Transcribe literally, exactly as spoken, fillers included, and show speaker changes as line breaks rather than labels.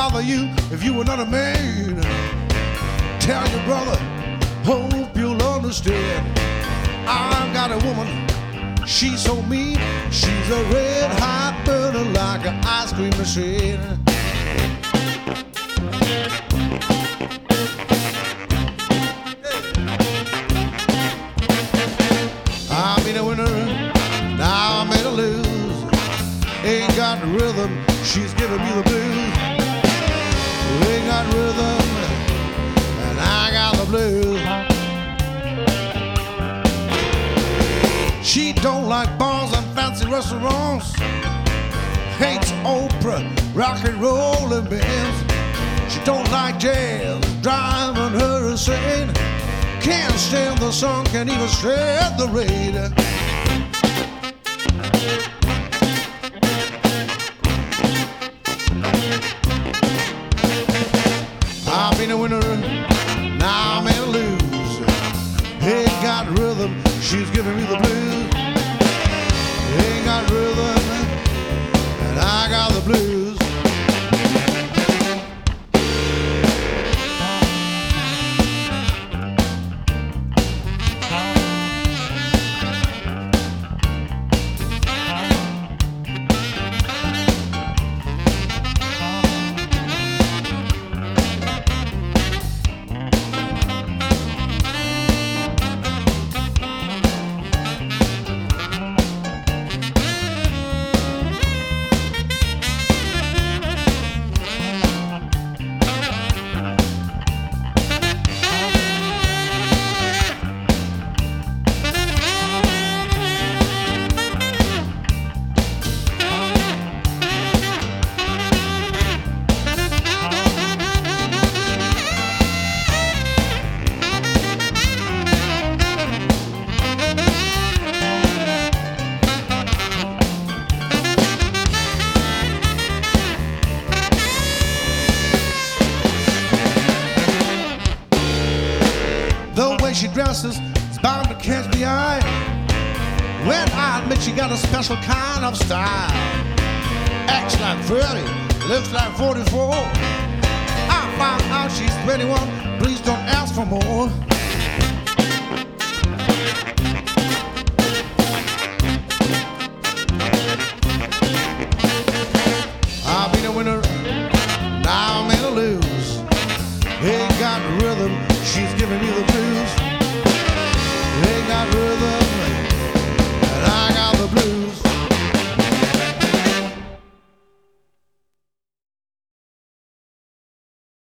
bother you if you were not a man. Tell your brother, hope you'll understand. I've got a woman, she's so mean. She's a red hot burner like an ice cream machine. I'm in a winner, now I'm in a lose. Ain't got rhythm, she's giving me the blues. Ain't got rhythm, and I got the blues. She don't like bars and fancy restaurants. Hates opera, rock and roll and bands. She don't like jazz, driving her insane. Can't stand the sun, can't even stand the rain. I've been a winner, now I'm in a lose. Ain't got rhythm, she's giving me the blues. Ain't got rhythm, and I got the blues. The way she dresses is bound to catch the eye. When I admit she got a special kind of style. Acts like thirty, looks like forty-four. I found out she's twenty-one, please don't ask for more. I've been a winner, now I'm in a lose. Ain't got rhythm, she's giving me the blues. Ain't got rhythm,